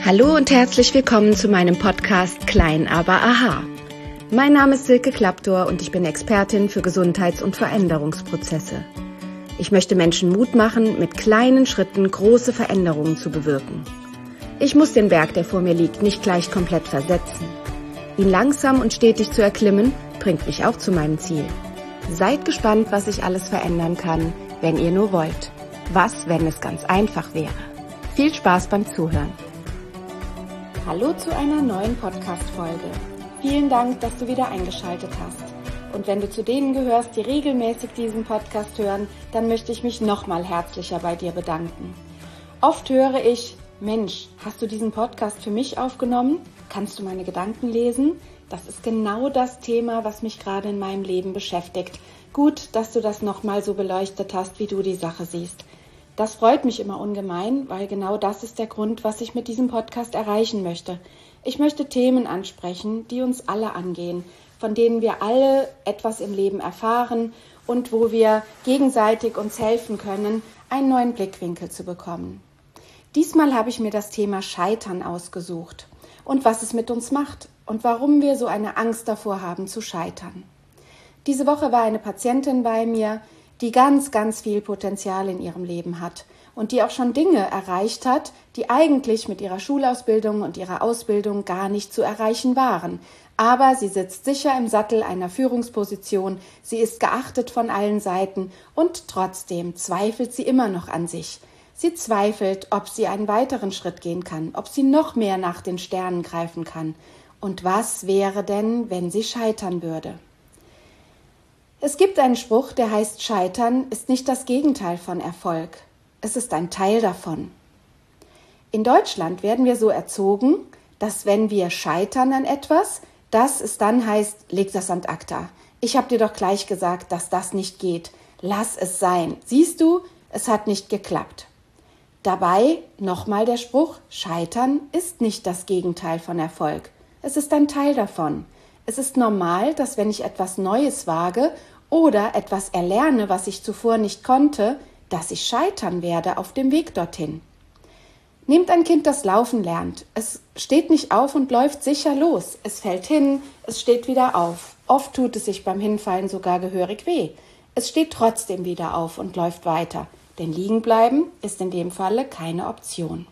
Hallo und herzlich willkommen zu meinem Podcast Klein aber Aha. Mein Name ist Silke Klaptor und ich bin Expertin für Gesundheits- und Veränderungsprozesse. Ich möchte Menschen Mut machen, mit kleinen Schritten große Veränderungen zu bewirken. Ich muss den Berg, der vor mir liegt, nicht gleich komplett versetzen. Ihn langsam und stetig zu erklimmen, bringt mich auch zu meinem Ziel. Seid gespannt, was ich alles verändern kann, wenn ihr nur wollt. Was, wenn es ganz einfach wäre? Viel Spaß beim Zuhören. Hallo zu einer neuen Podcast-Folge. Vielen Dank, dass du wieder eingeschaltet hast. Und wenn du zu denen gehörst, die regelmäßig diesen Podcast hören, dann möchte ich mich nochmal herzlicher bei dir bedanken. Oft höre ich, Mensch, hast du diesen Podcast für mich aufgenommen? Kannst du meine Gedanken lesen? Das ist genau das Thema, was mich gerade in meinem Leben beschäftigt. Gut, dass du das nochmal so beleuchtet hast, wie du die Sache siehst. Das freut mich immer ungemein, weil genau das ist der Grund, was ich mit diesem Podcast erreichen möchte. Ich möchte Themen ansprechen, die uns alle angehen, von denen wir alle etwas im Leben erfahren und wo wir gegenseitig uns helfen können, einen neuen Blickwinkel zu bekommen. Diesmal habe ich mir das Thema Scheitern ausgesucht und was es mit uns macht und warum wir so eine Angst davor haben zu scheitern. Diese Woche war eine Patientin bei mir, die ganz, ganz viel Potenzial in ihrem Leben hat und die auch schon Dinge erreicht hat, die eigentlich mit ihrer Schulausbildung und ihrer Ausbildung gar nicht zu erreichen waren. Aber sie sitzt sicher im Sattel einer Führungsposition, sie ist geachtet von allen Seiten und trotzdem zweifelt sie immer noch an sich. Sie zweifelt, ob sie einen weiteren Schritt gehen kann, ob sie noch mehr nach den Sternen greifen kann. Und was wäre denn, wenn sie scheitern würde? Es gibt einen Spruch, der heißt, Scheitern ist nicht das Gegenteil von Erfolg. Es ist ein Teil davon. In Deutschland werden wir so erzogen, dass wenn wir scheitern an etwas, dass es dann heißt, leg das ad acta. Ich habe dir doch gleich gesagt, dass das nicht geht. Lass es sein. Siehst du, es hat nicht geklappt. Dabei nochmal der Spruch, Scheitern ist nicht das Gegenteil von Erfolg. Es ist ein Teil davon. Es ist normal, dass wenn ich etwas Neues wage oder etwas erlerne, was ich zuvor nicht konnte, dass ich scheitern werde auf dem Weg dorthin. Nehmt ein Kind, das laufen lernt. Es steht nicht auf und läuft sicher los. Es fällt hin, es steht wieder auf. Oft tut es sich beim Hinfallen sogar gehörig weh. Es steht trotzdem wieder auf und läuft weiter. Denn liegen bleiben ist in dem Falle keine Option.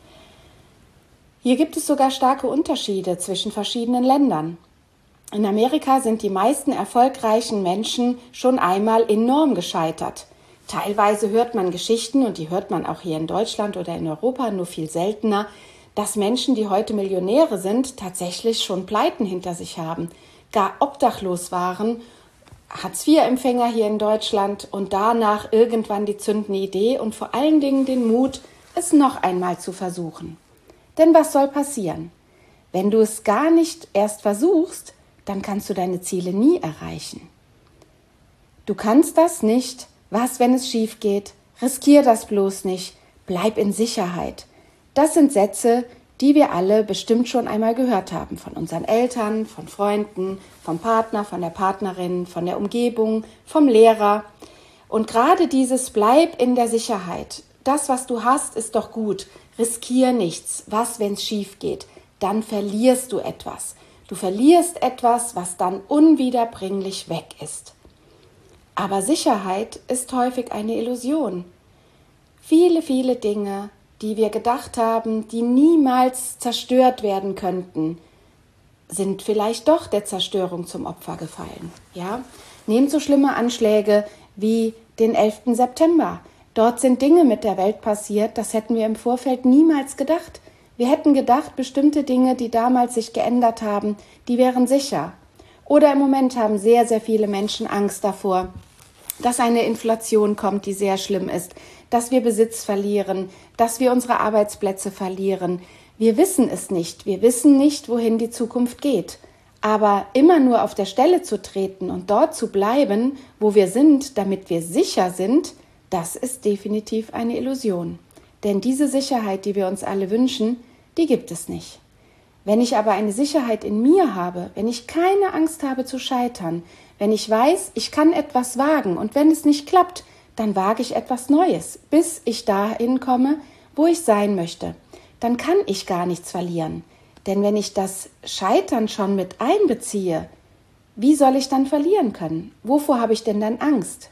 Hier gibt es sogar starke Unterschiede zwischen verschiedenen Ländern. In Amerika sind die meisten erfolgreichen Menschen schon einmal enorm gescheitert. Teilweise hört man Geschichten, und die hört man auch hier in Deutschland oder in Europa, nur viel seltener, dass Menschen, die heute Millionäre sind, tatsächlich schon Pleiten hinter sich haben, gar obdachlos waren, Hartz-IV-Empfänger hier in Deutschland und danach irgendwann die zündende Idee und vor allen Dingen den Mut, es noch einmal zu versuchen. Denn was soll passieren? Wenn du es gar nicht erst versuchst, dann kannst du deine Ziele nie erreichen. Du kannst das nicht. Was, wenn es schief geht? Riskier das bloß nicht. Bleib in Sicherheit. Das sind Sätze, die wir alle bestimmt schon einmal gehört haben. Von unseren Eltern, von Freunden, vom Partner, von der Partnerin, von der Umgebung, vom Lehrer. Und gerade dieses Bleib in der Sicherheit. Das, was du hast, ist doch gut. Riskier nichts. Was, wenn es schief geht? Dann verlierst du etwas. Du verlierst etwas, was dann unwiederbringlich weg ist. Aber Sicherheit ist häufig eine Illusion. Viele, viele Dinge, die wir gedacht haben, die niemals zerstört werden könnten, sind vielleicht doch der Zerstörung zum Opfer gefallen. Ja? Nehmt so schlimme Anschläge wie den 11. September. Dort sind Dinge mit der Welt passiert, das hätten wir im Vorfeld niemals gedacht. Wir hätten gedacht, bestimmte Dinge, die damals sich geändert haben, die wären sicher. Oder im Moment haben sehr, sehr viele Menschen Angst davor, dass eine Inflation kommt, die sehr schlimm ist, dass wir Besitz verlieren, dass wir unsere Arbeitsplätze verlieren. Wir wissen es nicht. Wir wissen nicht, wohin die Zukunft geht. Aber immer nur auf der Stelle zu treten und dort zu bleiben, wo wir sind, damit wir sicher sind, das ist definitiv eine Illusion. Denn diese Sicherheit, die wir uns alle wünschen, die gibt es nicht. Wenn ich aber eine Sicherheit in mir habe, wenn ich keine Angst habe zu scheitern, wenn ich weiß, ich kann etwas wagen und wenn es nicht klappt, dann wage ich etwas Neues, bis ich dahin komme, wo ich sein möchte. dann kann ich gar nichts verlieren. Denn wenn ich das Scheitern schon mit einbeziehe, wie soll ich dann verlieren können? Wovor habe ich denn dann Angst?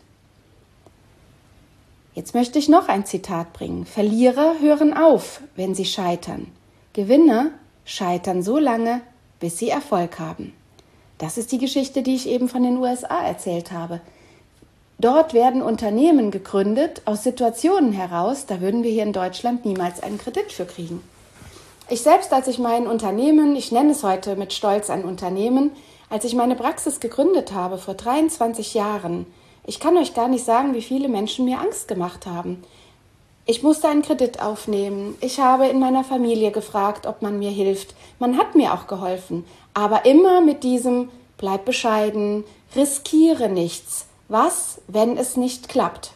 Jetzt möchte ich noch ein Zitat bringen. Verlierer hören auf, wenn sie scheitern. Gewinner scheitern so lange, bis sie Erfolg haben. Das ist die Geschichte, die ich eben von den USA erzählt habe. Dort werden Unternehmen gegründet aus Situationen heraus, da würden wir hier in Deutschland niemals einen Kredit für kriegen. Ich selbst, als ich mein Unternehmen, ich nenne es heute mit Stolz ein Unternehmen, als ich meine Praxis gegründet habe vor 23 Jahren, ich kann euch gar nicht sagen, wie viele Menschen mir Angst gemacht haben. Ich musste einen Kredit aufnehmen. Ich habe in meiner Familie gefragt, ob man mir hilft. Man hat mir auch geholfen, aber immer mit diesem bleib bescheiden, riskiere nichts. Was, wenn es nicht klappt?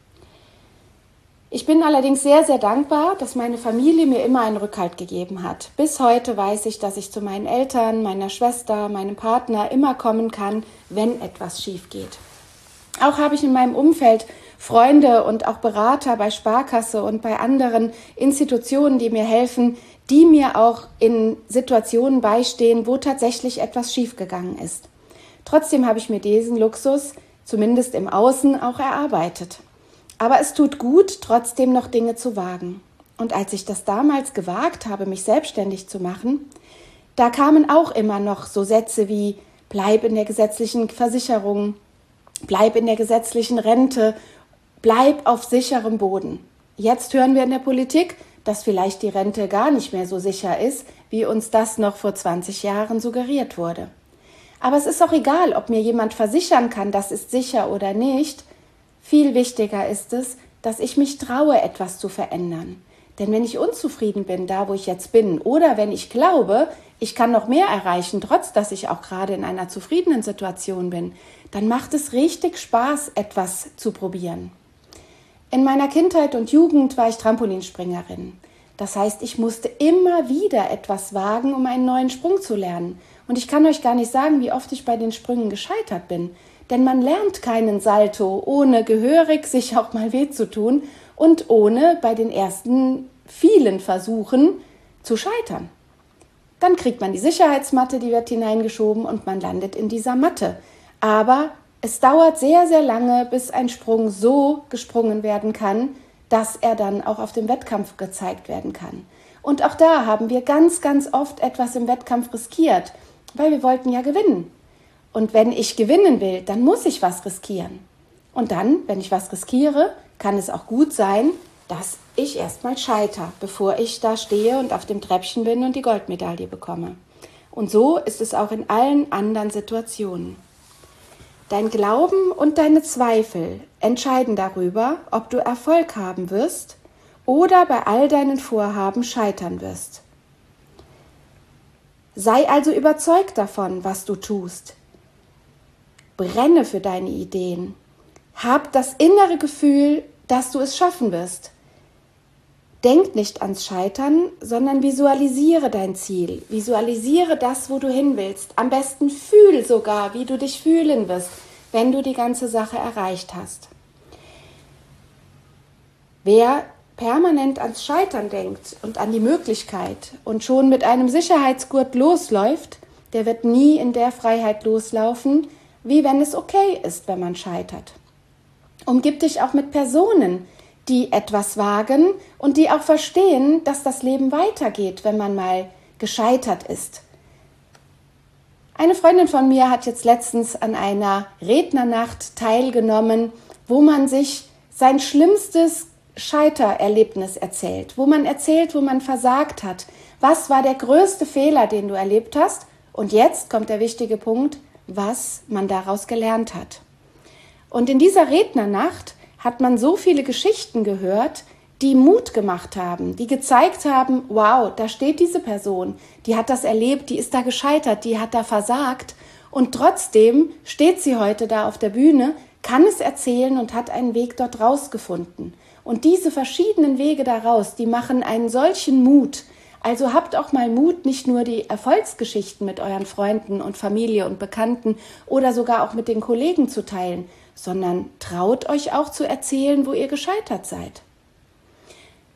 Ich bin allerdings sehr, sehr dankbar, dass meine Familie mir immer einen Rückhalt gegeben hat. Bis heute weiß ich, dass ich zu meinen Eltern, meiner Schwester, meinem Partner immer kommen kann, wenn etwas schief geht. Auch habe ich in meinem Umfeld Freunde und auch Berater bei Sparkasse und bei anderen Institutionen, die mir helfen, die mir auch in Situationen beistehen, wo tatsächlich etwas schiefgegangen ist. Trotzdem habe ich mir diesen Luxus, zumindest im Außen, auch erarbeitet. Aber es tut gut, trotzdem noch Dinge zu wagen. Und als ich das damals gewagt habe, mich selbstständig zu machen, da kamen auch immer noch so Sätze wie bleib in der gesetzlichen Versicherung, bleib in der gesetzlichen Rente, bleib auf sicherem Boden. Jetzt hören wir in der Politik, dass vielleicht die Rente gar nicht mehr so sicher ist, wie uns das noch vor 20 Jahren suggeriert wurde. Aber es ist auch egal, ob mir jemand versichern kann, das ist sicher oder nicht. Viel wichtiger ist es, dass ich mich traue, etwas zu verändern. Denn wenn ich unzufrieden bin, da wo ich jetzt bin, oder wenn ich glaube, ich kann noch mehr erreichen, trotz dass ich auch gerade in einer zufriedenen Situation bin, dann macht es richtig Spaß, etwas zu probieren. In meiner Kindheit und Jugend war ich Trampolinspringerin. Das heißt, ich musste immer wieder etwas wagen, um einen neuen Sprung zu lernen. Und ich kann euch gar nicht sagen, wie oft ich bei den Sprüngen gescheitert bin. Denn man lernt keinen Salto, ohne gehörig sich auch mal weh zu tun und ohne bei den ersten vielen Versuchen zu scheitern. Dann kriegt man die Sicherheitsmatte, die wird hineingeschoben und man landet in dieser Matte. Aber es dauert sehr, sehr lange, bis ein Sprung so gesprungen werden kann, dass er dann auch auf dem Wettkampf gezeigt werden kann. Und auch da haben wir ganz, ganz oft etwas im Wettkampf riskiert, weil wir wollten ja gewinnen. Und wenn ich gewinnen will, dann muss ich was riskieren. Und dann, wenn ich was riskiere, kann es auch gut sein, dass ich erstmal scheitere, bevor ich da stehe und auf dem Treppchen bin und die Goldmedaille bekomme. Und so ist es auch in allen anderen Situationen. Dein Glauben und deine Zweifel entscheiden darüber, ob du Erfolg haben wirst oder bei all deinen Vorhaben scheitern wirst. Sei also überzeugt davon, was du tust. Brenne für deine Ideen. Hab das innere Gefühl, dass du es schaffen wirst. Denk nicht ans Scheitern, sondern visualisiere dein Ziel. Visualisiere das, wo du hin willst. Am besten fühl sogar, wie du dich fühlen wirst, wenn du die ganze Sache erreicht hast. Wer permanent ans Scheitern denkt und an die Möglichkeit und schon mit einem Sicherheitsgurt losläuft, der wird nie in der Freiheit loslaufen, wie wenn es okay ist, wenn man scheitert. Umgib dich auch mit Personen, die etwas wagen und die auch verstehen, dass das Leben weitergeht, wenn man mal gescheitert ist. Eine Freundin von mir hat jetzt letztens an einer Rednernacht teilgenommen, wo man sich sein schlimmstes Scheitererlebnis erzählt, wo man erzählt, wo man versagt hat. Was war der größte Fehler, den du erlebt hast? Und jetzt kommt der wichtige Punkt, was man daraus gelernt hat. Und in dieser Rednernacht hat man so viele Geschichten gehört, die Mut gemacht haben, die gezeigt haben, wow, da steht diese Person, die hat das erlebt, die ist da gescheitert, die hat da versagt und trotzdem steht sie heute da auf der Bühne, kann es erzählen und hat einen Weg dort rausgefunden. Und diese verschiedenen Wege daraus, die machen einen solchen Mut. Also habt auch mal Mut, nicht nur die Erfolgsgeschichten mit euren Freunden und Familie und Bekannten oder sogar auch mit den Kollegen zu teilen, sondern traut euch auch zu erzählen, wo ihr gescheitert seid.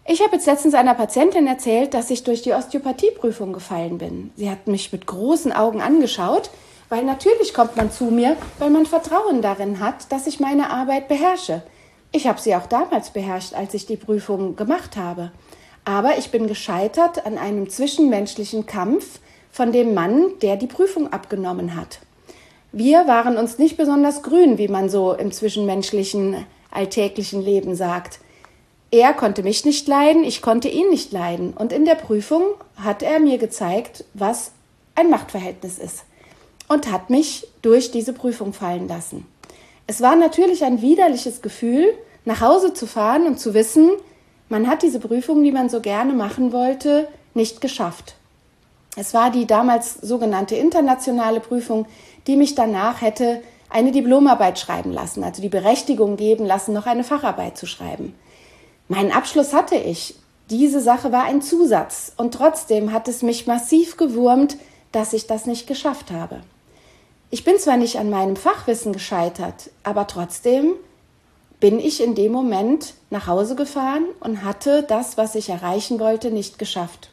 Ich habe jetzt letztens einer Patientin erzählt, dass ich durch die Osteopathieprüfung gefallen bin. Sie hat mich mit großen Augen angeschaut, weil natürlich kommt man zu mir, weil man Vertrauen darin hat, dass ich meine Arbeit beherrsche. Ich habe sie auch damals beherrscht, als ich die Prüfung gemacht habe. Aber ich bin gescheitert an einem zwischenmenschlichen Kampf von dem Mann, der die Prüfung abgenommen hat. Wir waren uns nicht besonders grün, wie man so im zwischenmenschlichen, alltäglichen Leben sagt. Er konnte mich nicht leiden, ich konnte ihn nicht leiden. Und in der Prüfung hat er mir gezeigt, was ein Machtverhältnis ist. Und hat mich durch diese Prüfung fallen lassen. Es war natürlich ein widerliches Gefühl, nach Hause zu fahren und zu wissen, man hat diese Prüfung, die man so gerne machen wollte, nicht geschafft. Es war die damals sogenannte internationale Prüfung, die mich danach hätte eine Diplomarbeit schreiben lassen, also die Berechtigung geben lassen, noch eine Facharbeit zu schreiben. Meinen Abschluss hatte ich. Diese Sache war ein Zusatz und trotzdem hat es mich massiv gewurmt, dass ich das nicht geschafft habe. Ich bin zwar nicht an meinem Fachwissen gescheitert, aber trotzdem bin ich in dem Moment nach Hause gefahren und hatte das, was ich erreichen wollte, nicht geschafft.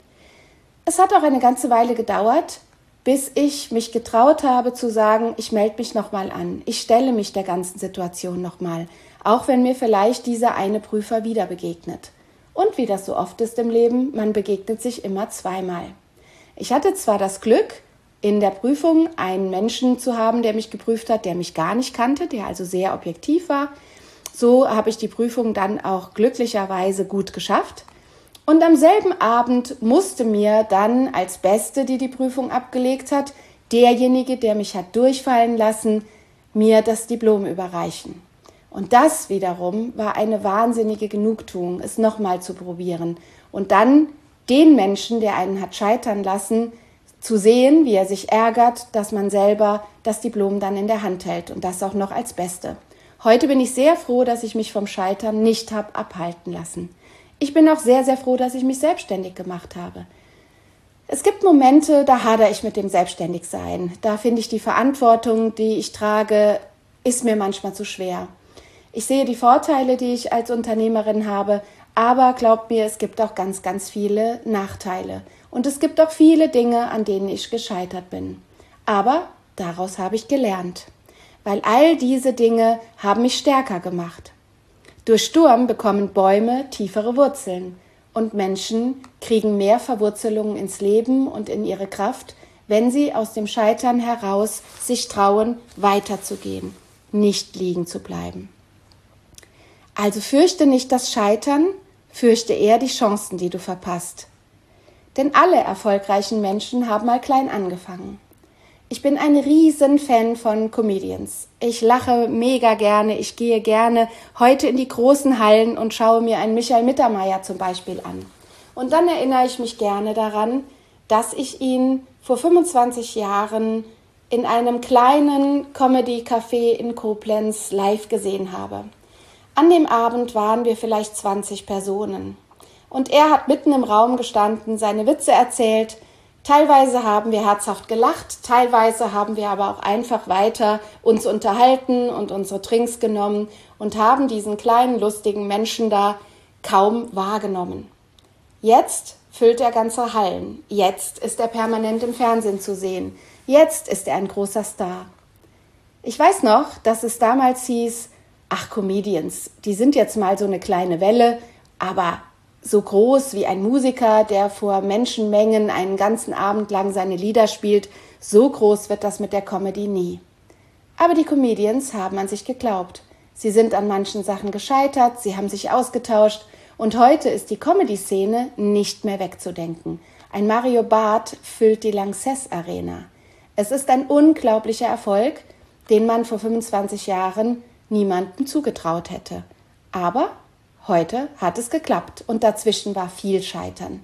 Es hat auch eine ganze Weile gedauert, bis ich mich getraut habe zu sagen, ich melde mich nochmal an. Ich stelle mich der ganzen Situation nochmal, auch wenn mir vielleicht dieser eine Prüfer wieder begegnet. Und wie das so oft ist im Leben, man begegnet sich immer zweimal. Ich hatte zwar das Glück, in der Prüfung einen Menschen zu haben, der mich geprüft hat, der mich gar nicht kannte, der also sehr objektiv war. So habe ich die Prüfung dann auch glücklicherweise gut geschafft. Und am selben Abend musste mir dann als Beste, die die Prüfung abgelegt hat, derjenige, der mich hat durchfallen lassen, mir das Diplom überreichen. Und das wiederum war eine wahnsinnige Genugtuung, es nochmal zu probieren. Und dann den Menschen, der einen hat scheitern lassen, zu sehen, wie er sich ärgert, dass man selber das Diplom dann in der Hand hält und das auch noch als Beste. Heute bin ich sehr froh, dass ich mich vom Scheitern nicht habe abhalten lassen. Ich bin auch sehr, sehr froh, dass ich mich selbstständig gemacht habe. Es gibt Momente, da hadere ich mit dem Selbstständigsein. Da finde ich die Verantwortung, die ich trage, ist mir manchmal zu schwer. Ich sehe die Vorteile, die ich als Unternehmerin habe, aber glaubt mir, es gibt auch ganz, ganz viele Nachteile. Und es gibt auch viele Dinge, an denen ich gescheitert bin. Aber daraus habe ich gelernt, weil all diese Dinge haben mich stärker gemacht. Durch Sturm bekommen Bäume tiefere Wurzeln und Menschen kriegen mehr Verwurzelungen ins Leben und in ihre Kraft, wenn sie aus dem Scheitern heraus sich trauen, weiterzugehen, nicht liegen zu bleiben. Also fürchte nicht das Scheitern, fürchte eher die Chancen, die du verpasst. Denn alle erfolgreichen Menschen haben mal klein angefangen. Ich bin ein Riesenfan von Comedians. Ich lache mega gerne, ich gehe gerne heute in die großen Hallen und schaue mir einen Michael Mittermeier zum Beispiel an. Und dann erinnere ich mich gerne daran, dass ich ihn vor 25 Jahren in einem kleinen Comedy-Café in Koblenz live gesehen habe. An dem Abend waren wir vielleicht 20 Personen. Und er hat mitten im Raum gestanden, seine Witze erzählt. Teilweise haben wir herzhaft gelacht, teilweise haben wir aber auch einfach weiter uns unterhalten und unsere Drinks genommen und haben diesen kleinen, lustigen Menschen da kaum wahrgenommen. Jetzt füllt er ganze Hallen. Jetzt ist er permanent im Fernsehen zu sehen. Jetzt ist er ein großer Star. Ich weiß noch, dass es damals hieß, ach, Comedians, die sind jetzt mal so eine kleine Welle, aber so groß wie ein Musiker, der vor Menschenmengen einen ganzen Abend lang seine Lieder spielt, so groß wird das mit der Comedy nie. Aber die Comedians haben an sich geglaubt. Sie sind an manchen Sachen gescheitert, sie haben sich ausgetauscht und heute ist die Comedy-Szene nicht mehr wegzudenken. Ein Mario Barth füllt die Lanxess Arena. Es ist ein unglaublicher Erfolg, den man vor 25 Jahren niemandem zugetraut hätte. Aber heute hat es geklappt und dazwischen war viel Scheitern.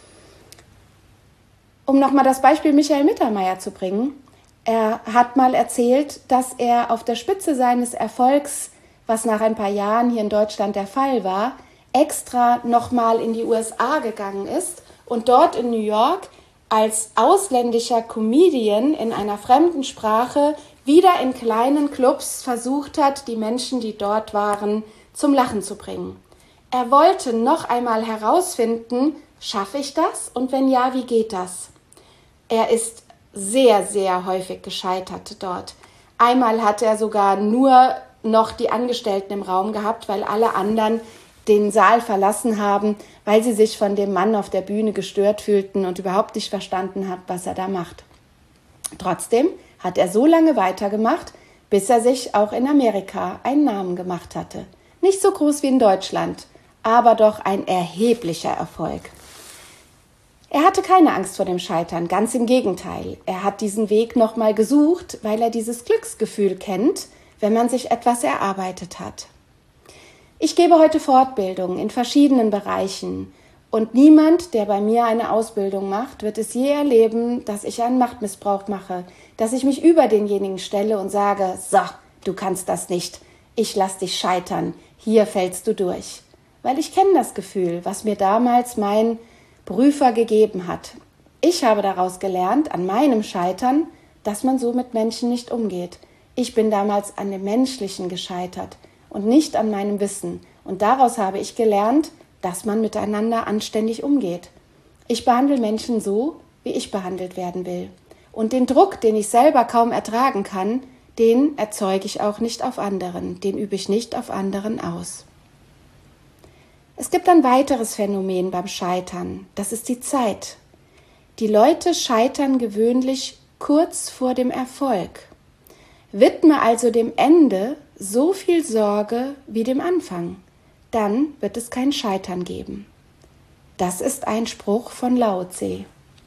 Um nochmal das Beispiel Michael Mittermeier zu bringen, er hat mal erzählt, dass er auf der Spitze seines Erfolgs, was nach ein paar Jahren hier in Deutschland der Fall war, extra nochmal in die USA gegangen ist und dort in New York als ausländischer Comedian in einer fremden Sprache wieder in kleinen Clubs versucht hat, die Menschen, die dort waren, zum Lachen zu bringen. Er wollte noch einmal herausfinden, schaffe ich das? Und wenn ja, wie geht das? Er ist sehr, sehr häufig gescheitert dort. Einmal hat er sogar nur noch die Angestellten im Raum gehabt, weil alle anderen den Saal verlassen haben, weil sie sich von dem Mann auf der Bühne gestört fühlten und überhaupt nicht verstanden haben, was er da macht. Trotzdem hat er so lange weitergemacht, bis er sich auch in Amerika einen Namen gemacht hatte. Nicht so groß wie in Deutschland, aber doch ein erheblicher Erfolg. Er hatte keine Angst vor dem Scheitern, ganz im Gegenteil. Er hat diesen Weg nochmal gesucht, weil er dieses Glücksgefühl kennt, wenn man sich etwas erarbeitet hat. Ich gebe heute Fortbildungen in verschiedenen Bereichen und niemand, der bei mir eine Ausbildung macht, wird es je erleben, dass ich einen Machtmissbrauch mache, dass ich mich über denjenigen stelle und sage, so, du kannst das nicht, ich lass dich scheitern, hier fällst du durch. Weil ich kenne das Gefühl, was mir damals mein Prüfer gegeben hat. Ich habe daraus gelernt, an meinem Scheitern, dass man so mit Menschen nicht umgeht. Ich bin damals an dem Menschlichen gescheitert und nicht an meinem Wissen. Und daraus habe ich gelernt, dass man miteinander anständig umgeht. Ich behandle Menschen so, wie ich behandelt werden will. Und den Druck, den ich selber kaum ertragen kann, den erzeuge ich auch nicht auf anderen, den übe ich nicht auf anderen aus. Es gibt ein weiteres Phänomen beim Scheitern, das ist die Zeit. Die Leute scheitern gewöhnlich kurz vor dem Erfolg. Widme also dem Ende so viel Sorge wie dem Anfang, dann wird es kein Scheitern geben. Das ist ein Spruch von Lao Tse.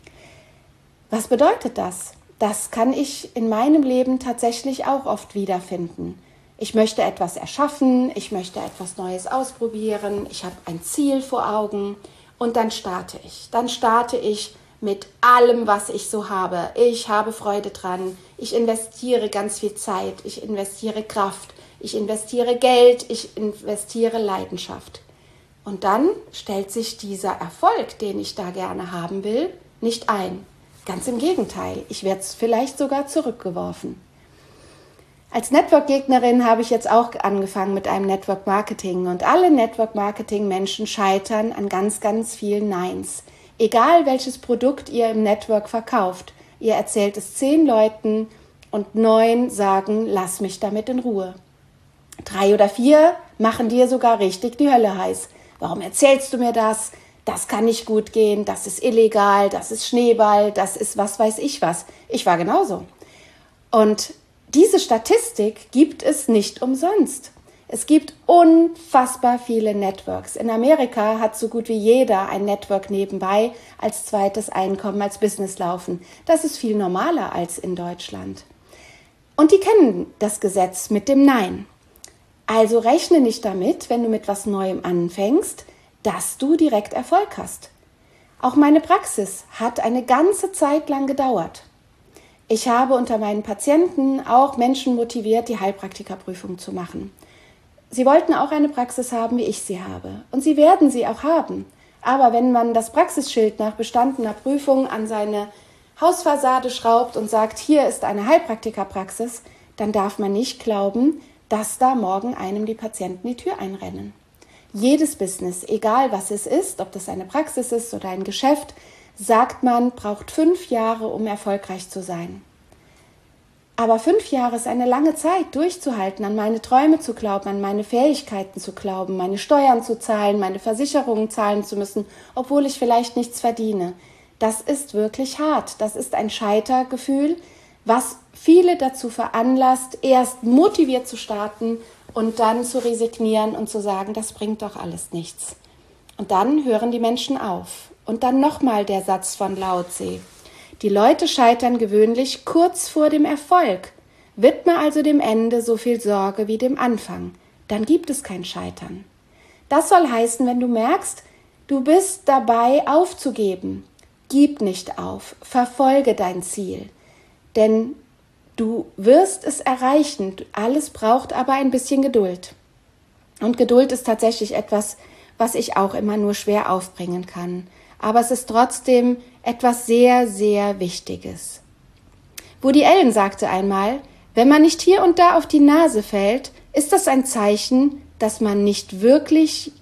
Was bedeutet das? Das kann ich in meinem Leben tatsächlich auch oft wiederfinden. Ich möchte etwas erschaffen, ich möchte etwas Neues ausprobieren, ich habe ein Ziel vor Augen und dann starte ich. Dann starte ich mit allem, was ich so habe. Ich habe Freude dran, ich investiere ganz viel Zeit, ich investiere Kraft, ich investiere Geld, ich investiere Leidenschaft. Und dann stellt sich dieser Erfolg, den ich da gerne haben will, nicht ein. Ganz im Gegenteil, ich werde vielleicht sogar zurückgeworfen. Als Network-Gegnerin habe ich jetzt auch angefangen mit einem Network-Marketing und alle Network-Marketing-Menschen scheitern an ganz, ganz vielen Neins. Egal welches Produkt ihr im Network verkauft, ihr erzählt es 10 Leuten und 9 sagen, lass mich damit in Ruhe. 3 oder 4 machen dir sogar richtig die Hölle heiß. Warum erzählst du mir das? Das kann nicht gut gehen, das ist illegal, das ist Schneeball, das ist was weiß ich was. Ich war genauso. Und diese Statistik gibt es nicht umsonst. Es gibt unfassbar viele Networks. In Amerika hat so gut wie jeder ein Network nebenbei als zweites Einkommen, als Business laufen. Das ist viel normaler als in Deutschland. Und die kennen das Gesetz mit dem Nein. Also rechne nicht damit, wenn du mit was Neuem anfängst, dass du direkt Erfolg hast. Auch meine Praxis hat eine ganze Zeit lang gedauert. Ich habe unter meinen Patienten auch Menschen motiviert, die Heilpraktikerprüfung zu machen. Sie wollten auch eine Praxis haben, wie ich sie habe. Und sie werden sie auch haben. Aber wenn man das Praxisschild nach bestandener Prüfung an seine Hausfassade schraubt und sagt, hier ist eine Heilpraktikerpraxis, dann darf man nicht glauben, dass da morgen einem die Patienten die Tür einrennen. Jedes Business, egal was es ist, ob das eine Praxis ist oder ein Geschäft, sagt man, braucht 5 Jahre, um erfolgreich zu sein. Aber 5 Jahre ist eine lange Zeit, durchzuhalten, an meine Träume zu glauben, an meine Fähigkeiten zu glauben, meine Steuern zu zahlen, meine Versicherungen zahlen zu müssen, obwohl ich vielleicht nichts verdiene. Das ist wirklich hart. Das ist ein Scheitergefühl, was viele dazu veranlasst, erst motiviert zu starten und dann zu resignieren und zu sagen, das bringt doch alles nichts. Und dann hören die Menschen auf. Und dann nochmal der Satz von Lao Tse. Die Leute scheitern gewöhnlich kurz vor dem Erfolg. Widme also dem Ende so viel Sorge wie dem Anfang. Dann gibt es kein Scheitern. Das soll heißen, wenn du merkst, du bist dabei aufzugeben, gib nicht auf, verfolge dein Ziel. Denn du wirst es erreichen. Alles braucht aber ein bisschen Geduld. Und Geduld ist tatsächlich etwas, was ich auch immer nur schwer aufbringen kann. Aber es ist trotzdem etwas sehr, sehr Wichtiges. Woody Allen sagte einmal, wenn man nicht hier und da auf die Nase fällt, ist das ein Zeichen, dass man nicht wirklich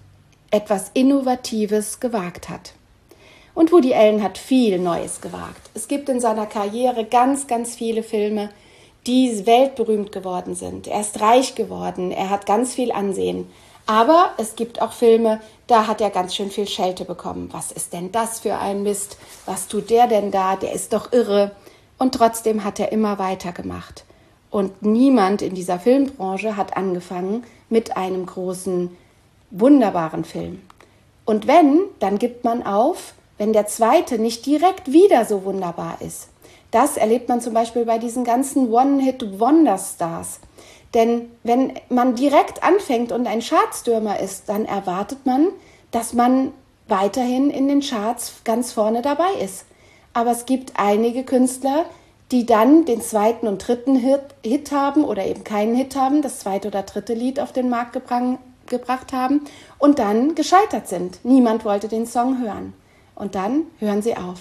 etwas Innovatives gewagt hat. Und Woody Allen hat viel Neues gewagt. Es gibt in seiner Karriere ganz, ganz viele Filme, die weltberühmt geworden sind. Er ist reich geworden, er hat ganz viel Ansehen. Aber es gibt auch Filme, da hat er ganz schön viel Schelte bekommen. Was ist denn das für ein Mist? Was tut der denn da? Der ist doch irre. Und trotzdem hat er immer weitergemacht. Und niemand in dieser Filmbranche hat angefangen mit einem großen, wunderbaren Film. Und wenn, dann gibt man auf, wenn der zweite nicht direkt wieder so wunderbar ist. Das erlebt man zum Beispiel bei diesen ganzen One-Hit-Wonder-Stars. Denn wenn man direkt anfängt und ein Chartstürmer ist, dann erwartet man, dass man weiterhin in den Charts ganz vorne dabei ist. Aber es gibt einige Künstler, die dann den zweiten und dritten Hit haben oder eben keinen Hit haben, das zweite oder dritte Lied auf den Markt gebracht haben und dann gescheitert sind. Niemand wollte den Song hören. Und dann hören sie auf.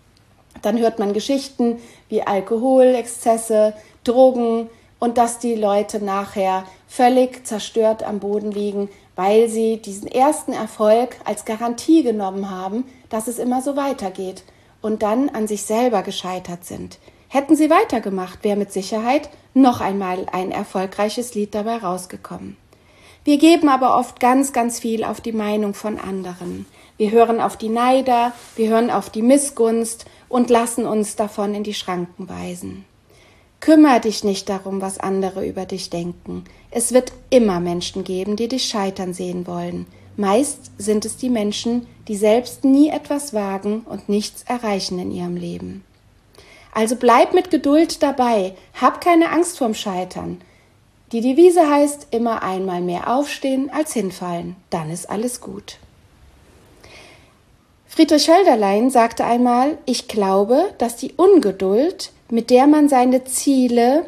Dann hört man Geschichten wie Alkoholexzesse, Drogen und dass die Leute nachher völlig zerstört am Boden liegen, weil sie diesen ersten Erfolg als Garantie genommen haben, dass es immer so weitergeht und dann an sich selber gescheitert sind. Hätten sie weitergemacht, wäre mit Sicherheit noch einmal ein erfolgreiches Lied dabei rausgekommen. Wir geben aber oft ganz, ganz viel auf die Meinung von anderen. Wir hören auf die Neider, wir hören auf die Missgunst und lassen uns davon in die Schranken weisen. Kümmere dich nicht darum, was andere über dich denken. Es wird immer Menschen geben, die dich scheitern sehen wollen. Meist sind es die Menschen, die selbst nie etwas wagen und nichts erreichen in ihrem Leben. Also bleib mit Geduld dabei, hab keine Angst vorm Scheitern. Die Devise heißt, immer einmal mehr aufstehen als hinfallen, dann ist alles gut. Friedrich Hölderlin sagte einmal, ich glaube, dass die Ungeduld, mit der man seinen Zielen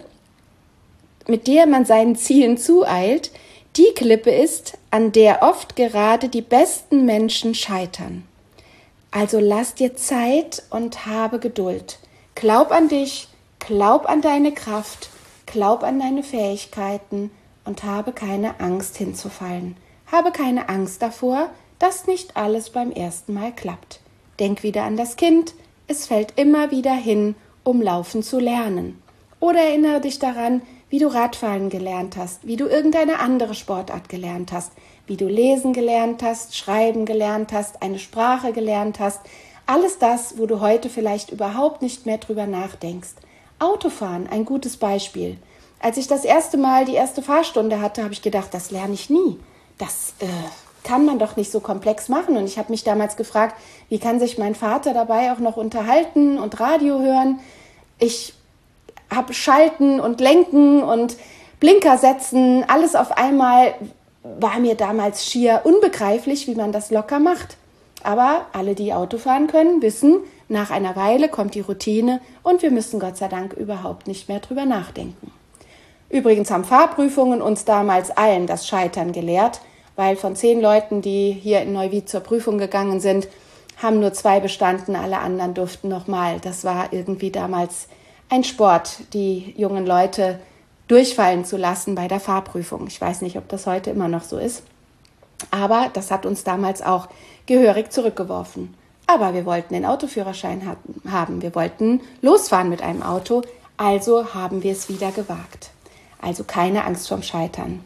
zueilt, die Klippe ist, an der oft gerade die besten Menschen scheitern. Also lass dir Zeit und habe Geduld. Glaub an dich, glaub an deine Kraft, glaub an deine Fähigkeiten und habe keine Angst hinzufallen. Habe keine Angst davor, dass nicht alles beim ersten Mal klappt. Denk wieder an das Kind, es fällt immer wieder hin, um laufen zu lernen. Oder erinnere dich daran, wie du Radfahren gelernt hast, wie du irgendeine andere Sportart gelernt hast, wie du lesen gelernt hast, schreiben gelernt hast, eine Sprache gelernt hast. Alles das, wo du heute vielleicht überhaupt nicht mehr drüber nachdenkst. Autofahren, ein gutes Beispiel. Als ich das erste Mal die erste Fahrstunde hatte, habe ich gedacht, das lerne ich nie. Das kann man doch nicht so komplex machen. Und ich habe mich damals gefragt, wie kann sich mein Vater dabei auch noch unterhalten und Radio hören? Ich habe Schalten und Lenken und Blinker setzen, alles auf einmal war mir damals schier unbegreiflich, wie man das locker macht. Aber alle, die Auto fahren können, wissen, nach einer Weile kommt die Routine und wir müssen Gott sei Dank überhaupt nicht mehr drüber nachdenken. Übrigens haben Fahrprüfungen uns damals allen das Scheitern gelehrt, weil von 10 Leuten, die hier in Neuwied zur Prüfung gegangen sind, haben nur 2 bestanden, alle anderen durften nochmal. Das war irgendwie damals ein Sport, die jungen Leute durchfallen zu lassen bei der Fahrprüfung. Ich weiß nicht, ob das heute immer noch so ist, aber das hat uns damals auch gehörig zurückgeworfen. Aber wir wollten den Autoführerschein haben, wir wollten losfahren mit einem Auto, also haben wir es wieder gewagt. Also keine Angst vorm Scheitern.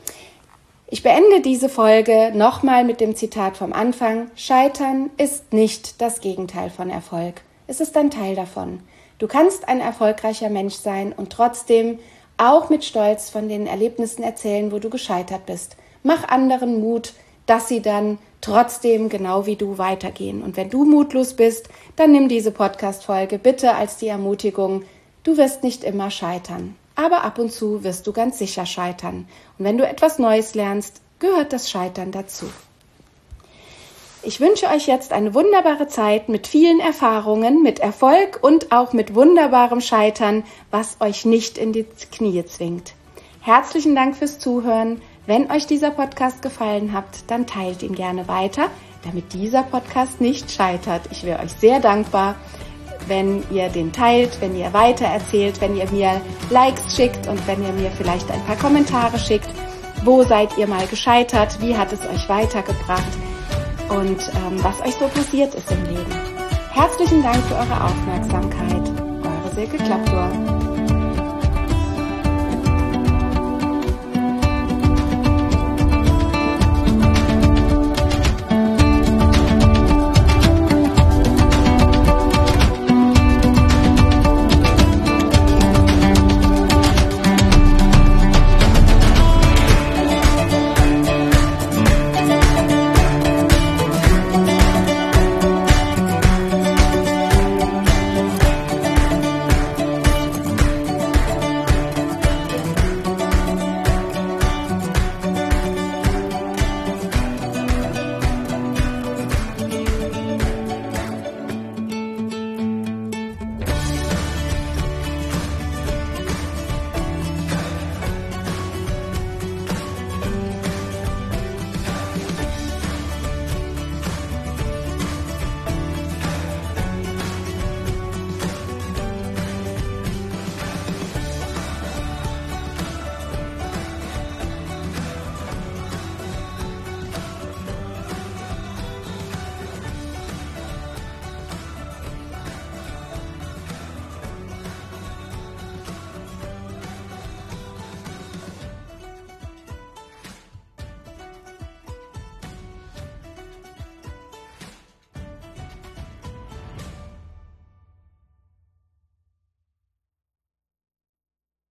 Ich beende diese Folge nochmal mit dem Zitat vom Anfang. Scheitern ist nicht das Gegenteil von Erfolg. Es ist ein Teil davon. Du kannst ein erfolgreicher Mensch sein und trotzdem auch mit Stolz von den Erlebnissen erzählen, wo du gescheitert bist. Mach anderen Mut, dass sie dann trotzdem genau wie du weitergehen. Und wenn du mutlos bist, dann nimm diese Podcast-Folge bitte als die Ermutigung, du wirst nicht immer scheitern. Aber ab und zu wirst du ganz sicher scheitern. Und wenn du etwas Neues lernst, gehört das Scheitern dazu. Ich wünsche euch jetzt eine wunderbare Zeit mit vielen Erfahrungen, mit Erfolg und auch mit wunderbarem Scheitern, was euch nicht in die Knie zwingt. Herzlichen Dank fürs Zuhören. Wenn euch dieser Podcast gefallen hat, dann teilt ihn gerne weiter, damit dieser Podcast nicht scheitert. Ich wäre euch sehr dankbar, wenn ihr den teilt, wenn ihr weitererzählt, wenn ihr mir Likes schickt und wenn ihr mir vielleicht ein paar Kommentare schickt, Wo seid ihr mal gescheitert? Wie hat es euch weitergebracht? Und was euch so passiert ist im Leben. Herzlichen Dank für eure Aufmerksamkeit. Eure Silke Klaptor.